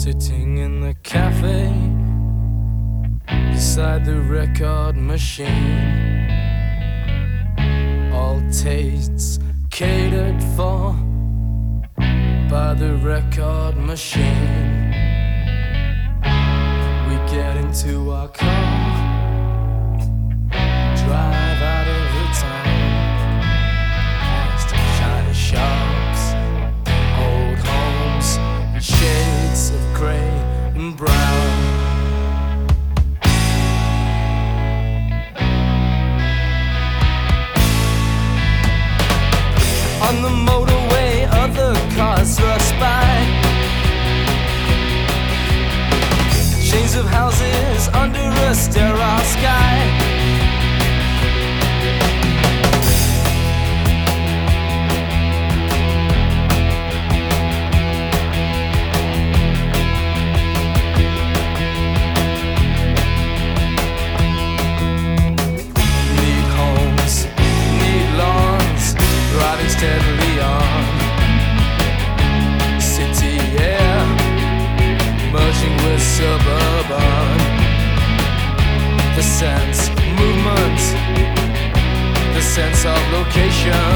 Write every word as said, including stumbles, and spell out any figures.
Sitting in the cafe beside the record machine, all tastes catered for by the record machine. We get into our car, drive out of the town, past shiny shops, old homes, and shades of grey and brown. On the motorway, other cars rush by, chains of houses under a sterile sky. Need homes, need lawns, riding steadily on. City air merging with suburban. The sense, movement, the sense of location.